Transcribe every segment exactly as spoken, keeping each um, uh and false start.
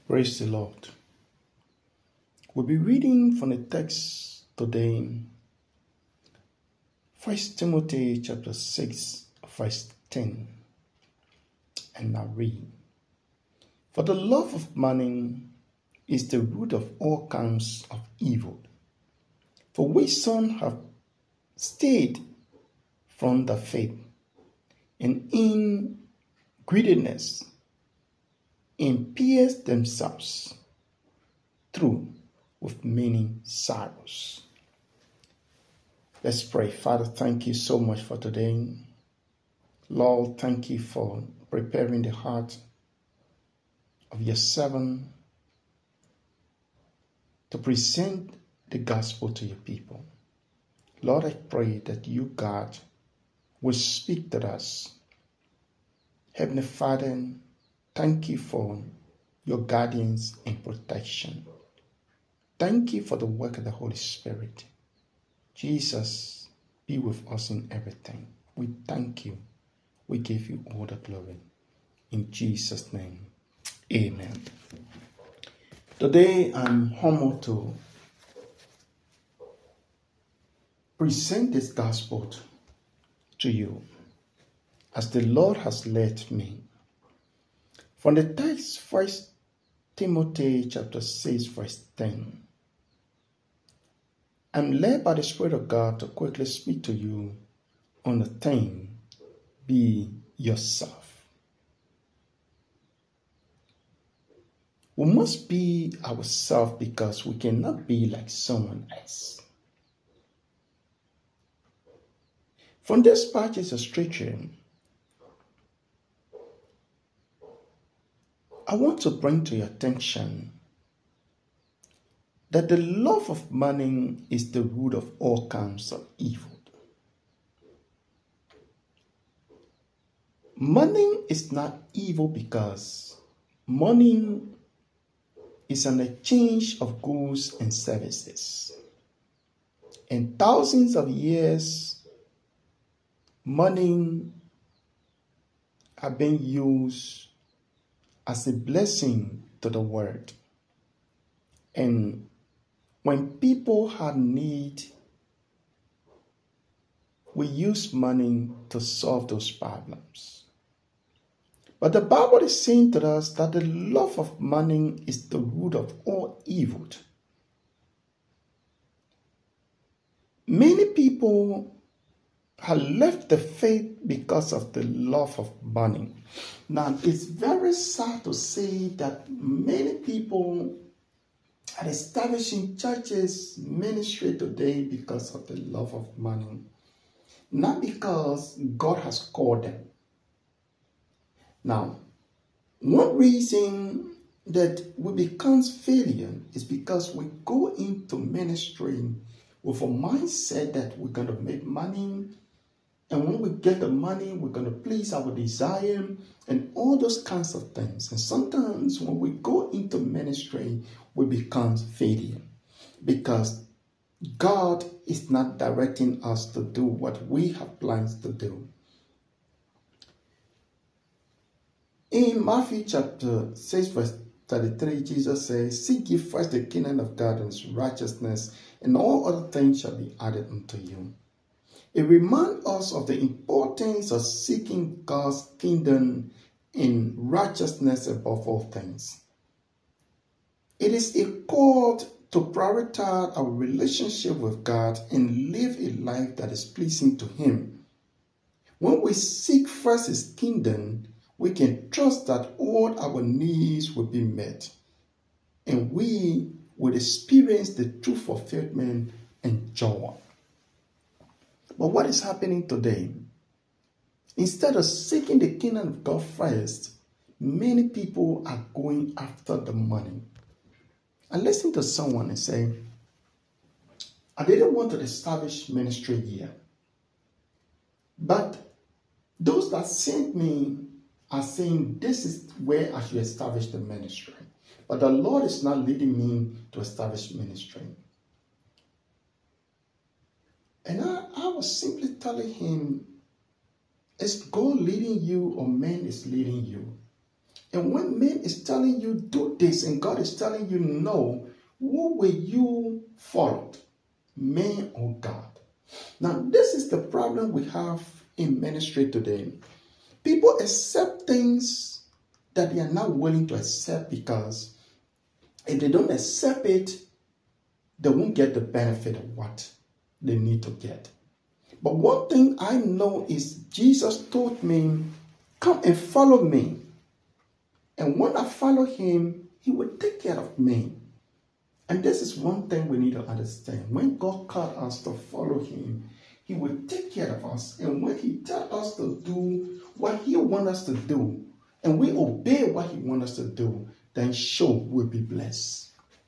Praise the Lord. We'll be reading from the text today, First Timothy chapter six, verse ten. And I read, "For the love of money is the root of all kinds of evil, for which some have stayed from the faith, and in greediness and pierced themselves through with many sorrows." Let's pray. Father, thank you so much for today. Lord, thank you for preparing the heart of your servant to present the gospel to your people. Lord, I pray that you, God, will speak to us. Heavenly Father, thank you for your guidance and protection. Thank you for the work of the Holy Spirit. Jesus, be with us in everything. We thank you. We give you all the glory. In Jesus' name, amen. Today, I'm humbled to present this gospel to you as the Lord has led me. From the text, First Timothy chapter six, verse ten. I'm led by the Spirit of God to quickly speak to you on the theme, be yourself. We must be ourselves because we cannot be like someone else. From this passage of scripture, I want to bring to your attention that the love of money is the root of all kinds of evil. Money is not evil because money is an exchange of goods and services. In thousands of years, money have been used as a blessing to the world. And when people had need, we use money to solve those problems. But the Bible is saying to us that the love of money is the root of all evil. Many people have left the faith because of the love of money. Now, it's very sad to say that many people are establishing churches, ministry today because of the love of money. Not because God has called them. Now, one reason that we become failure is because we go into ministry with a mindset that we're going to make money. And when we get the money, we're going to please our desire and all those kinds of things. And sometimes when we go into ministry, we become failure because God is not directing us to do what we have plans to do. In Matthew chapter six, verse thirty-three, Jesus says, "Seek ye first the kingdom of God and his righteousness, and all other things shall be added unto you." It reminds us of the importance of seeking God's kingdom in righteousness above all things. It is a call to prioritize our relationship with God and live a life that is pleasing to Him. When we seek first His kingdom, we can trust that all our needs will be met, and we will experience the true fulfillment and joy. But what is happening today? Instead of seeking the kingdom of God first, many people are going after the money. I listened to someone and say, "I didn't want to establish ministry here, but those that sent me are saying this is where I should establish the ministry. But the Lord is not leading me to establish ministry." And I, I was simply telling him, is God leading you or man is leading you? And when man is telling you do this and God is telling you no, who will you follow? Man or God? Now, this is the problem we have in ministry today. People accept things that they are not willing to accept because if they don't accept it, they won't get the benefit of what they need to get. But one thing I know is Jesus told me, come and follow me. And when I follow him, he will take care of me. And this is one thing we need to understand. When God called us to follow him, he will take care of us. And when he tells us to do what he wants us to do, and we obey what he wants us to do, then sure we'll be blessed.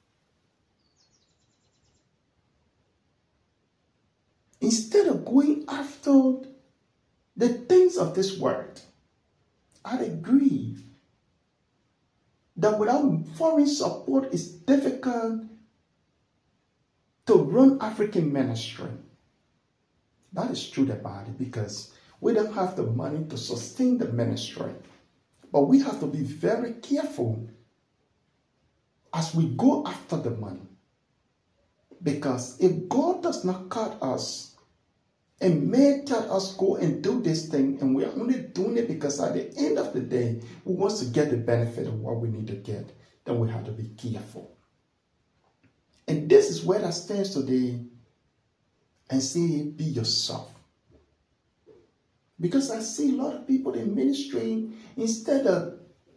Instead of going after the things of this world, I agree that without foreign support, it's difficult to run African ministry. That is true about it because we don't have the money to sustain the ministry. But we have to be very careful as we go after the money. Because if God does not cut us and may tell us go and do this thing and we are only doing it because at the end of the day, we want to get the benefit of what we need to get, then we have to be careful. And this is where I stand today and say, be yourself. Because I see a lot of people in ministry, instead of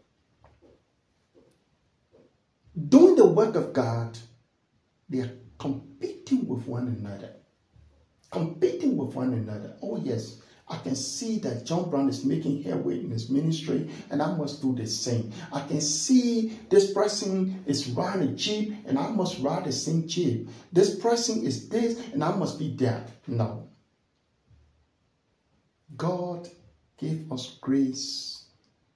doing the work of God, they are competing with one another. Competing with one another. Oh yes, I can see that John Brown is making headway in his ministry and I must do the same. I can see this person is riding a Jeep and I must ride the same Jeep. This person is this and I must be that. No. God gave us grace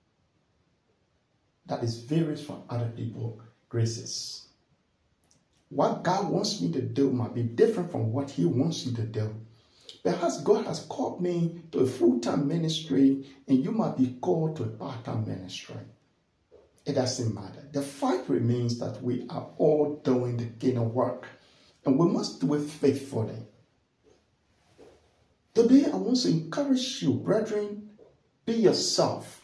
that is various from other people's graces. What God wants me to do might be different from what he wants you to do. Perhaps God has called me to a full-time ministry and you might be called to a part-time ministry. It doesn't matter. The fact remains that we are all doing the kingdom work and we must do it faithfully. Today, I want to encourage you, brethren, be yourself.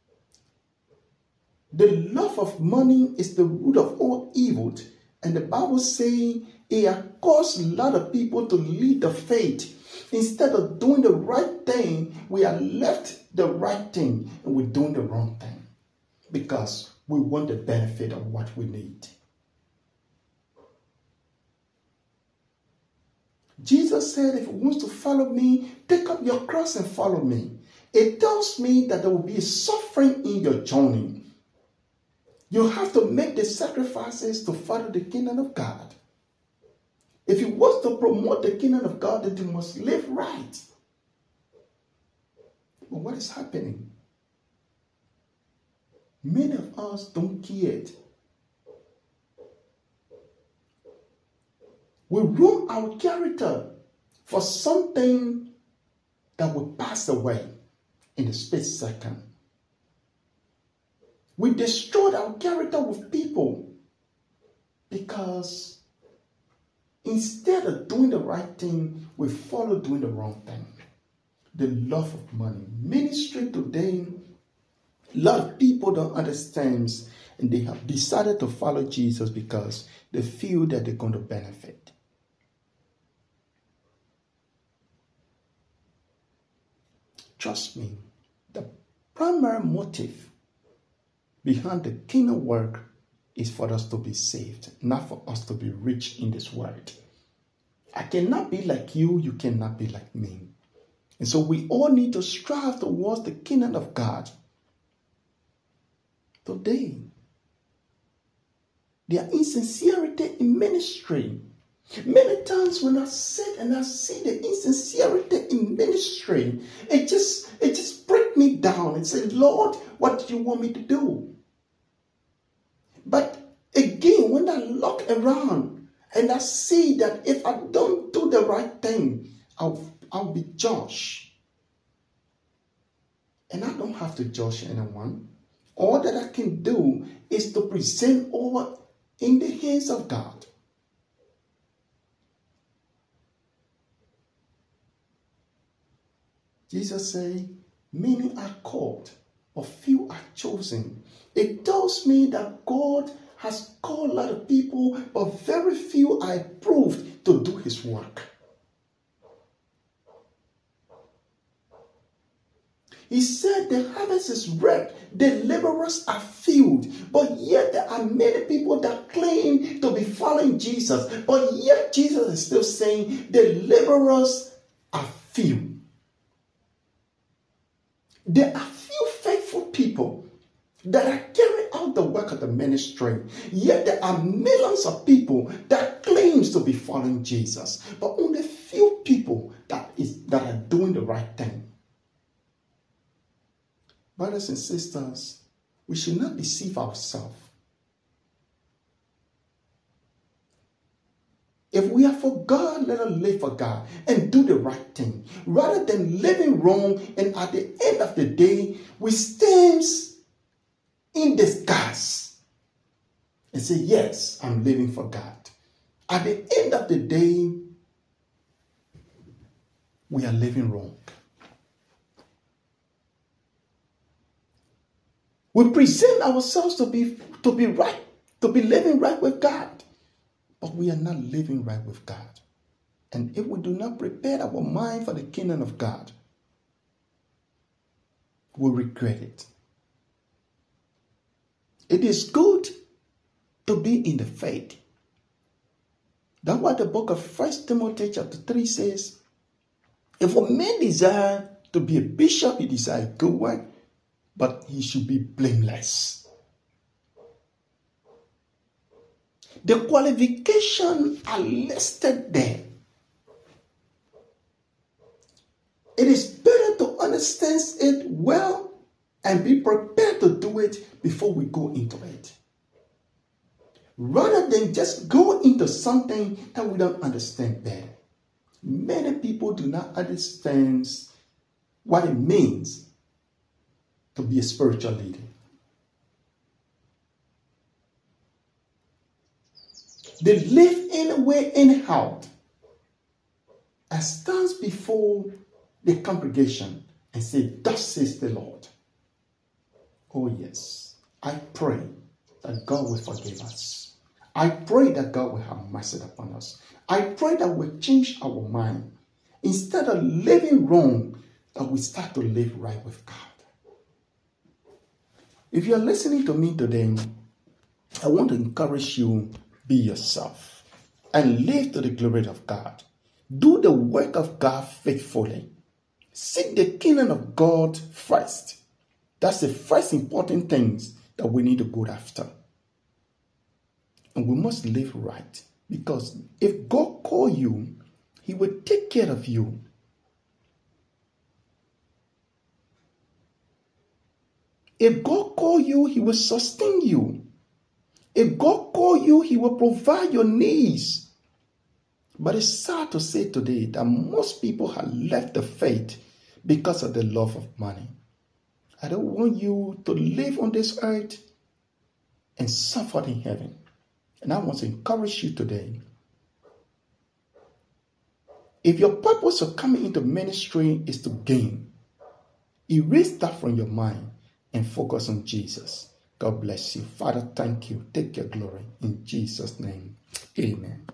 The love of money is the root of all evil. And the Bible says it has caused a lot of people to leave the faith. Instead of doing the right thing, we are left the right thing and we're doing the wrong thing. Because we want the benefit of what we need. Jesus said, if you want to follow me, take up your cross and follow me. It tells me that there will be suffering in your journey. You have to make the sacrifices to follow the kingdom of God. If you want to promote the kingdom of God, then you must live right. But what is happening? Many of us don't care it. We ruin our character for something that will pass away in a split second. We destroyed our character with people because instead of doing the right thing, we follow doing the wrong thing. The love of money. Ministry today, a lot of people don't understand and they have decided to follow Jesus because they feel that they're going to benefit. Trust me, the primary motive behind the kingdom work is for us to be saved, not for us to be rich in this world. I cannot be like you, you cannot be like me. And so we all need to strive towards the kingdom of God. Today, there is insincerity in ministry. Many times when I sit and I see the insincerity in ministry, it just it just breaks me down and say, Lord, what do you want me to do? But again, when I look around and I see that if I don't do the right thing, I'll, I'll be judged. And I don't have to judge anyone. All that I can do is to present all in the hands of God. Jesus said, many are called, but few are chosen. It tells me that God has called a lot of people, but very few are approved to do his work. He said the harvest is ripe, the laborers are few, but yet there are many people that claim to be following Jesus, but yet Jesus is still saying the laborers are few. There are few faithful people that are carrying out the work of the ministry, yet there are millions of people that claims to be following Jesus, but only few people that is that are doing the right thing. Brothers and sisters, we should not deceive ourselves. If we are for God, let us live for God and do the right thing, rather than living wrong and at the end of the day, we stand in disguise and say, yes, I'm living for God. At the end of the day, we are living wrong. We present ourselves to be, to be right, to be living right with God, but we are not living right with God. And if we do not prepare our mind for the kingdom of God, we'll regret it. It is good to be in the faith. That's what the book of First Timothy chapter three says. If a man desire to be a bishop, he desires good work, but he should be blameless. The qualifications are listed there. It is better to understand it well and be prepared to do it before we go into it, rather than just go into something that we don't understand better. Many people do not understand what it means to be a spiritual leader. They live anywhere, anyhow, and stands before the congregation and say, thus says the Lord. Oh yes, I pray that God will forgive us. I pray that God will have mercy upon us. I pray that we change our mind. Instead of living wrong, that we start to live right with God. If you are listening to me today, I want to encourage you, be yourself and live to the glory of God. Do the work of God faithfully. Seek the kingdom of God first. That's the first important things that we need to go after. And we must live right, because if God call you, he will take care of you. If God call you, he will sustain you. If God call you, he will provide your needs. But it's sad to say today that most people have left the faith because of the love of money. I don't want you to live on this earth and suffer in heaven. And I want to encourage you today. If your purpose of coming into ministry is to gain, erase that from your mind and focus on Jesus. God bless you. Father, thank you. Take your glory. In Jesus' name, amen.